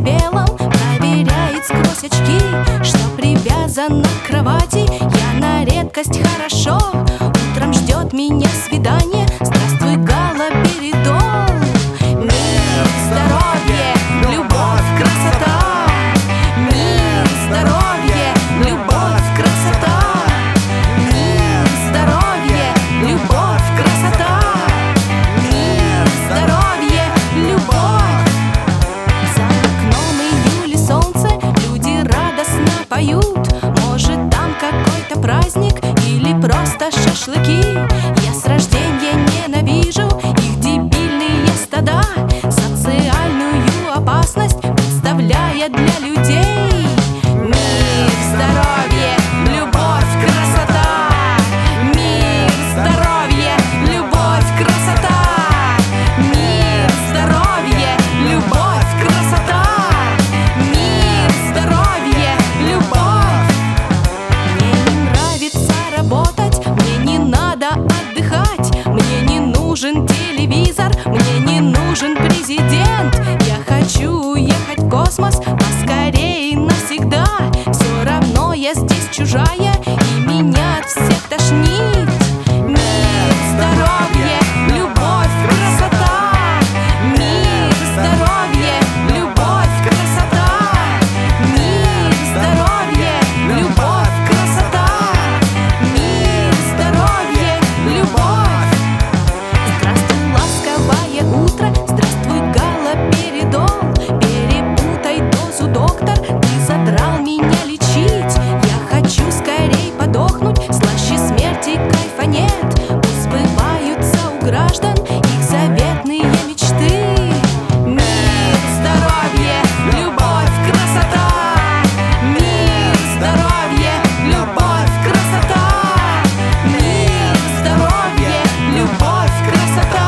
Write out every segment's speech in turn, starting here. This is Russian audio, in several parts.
белом проверяет сквозь очки, что привязан к кровати. Я на редкость хорошо, утром ждет меня свидание. Здравствуй, Гала Передол. Мир, здоровье, любовь, красота. Мир, здоровье, любовь, красота. Мир, здоровье, любовь, красота. Мир, здоровье, любовь. За окном июля солнце, люди радостно поют. Может, там какой-то праздник или просто шашлыки. Я с рождения ненавижу их дебильные стада, социальную опасность представляя для людей. Мир, здоровье, любовь, красота. Мир, здоровье, любовь, красота. Мир, здоровье, любовь, красота. Мир, здоровье, любовь. Мне не нравится работать, мне не надо отдыхать. Мне не нужен телевизор, мне не нужен президент. Я хочу уехать в космос поскорее навсегда. Все равно я здесь чужая, и меня от всех тошнит. Мир, здоровье, любовь, красота. Мир, здоровье, любовь, красота. Мир, здоровье, любовь, красота. Мир, здоровье, любовь. Здравствуй, ласковое утро, здравствуй, Гала Передол. Перепутай дозу, доктор, ты задрал меня лечить. Я хочу скорей подохнуть, слаще смерти кайфа нет. Пусть сбываются у граждан их заветные мечты. Мир, здоровье, любовь, красота. Мир, здоровье, любовь, красота. Мир, здоровье, любовь, красота.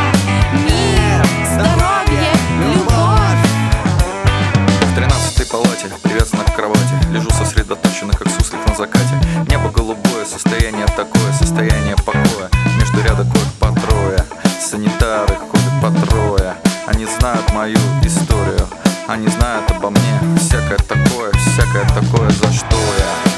Мир, здоровье, любовь. В 13-й палате, привязана к кровати, лежу сосредоточенно, как суслик на закате. Небо голубое, состояние такое, состояние покоя. Между ряда коек по трое, санитары ходят по трое. Они знают мою историю, они знают обо мне всякое такое, за что я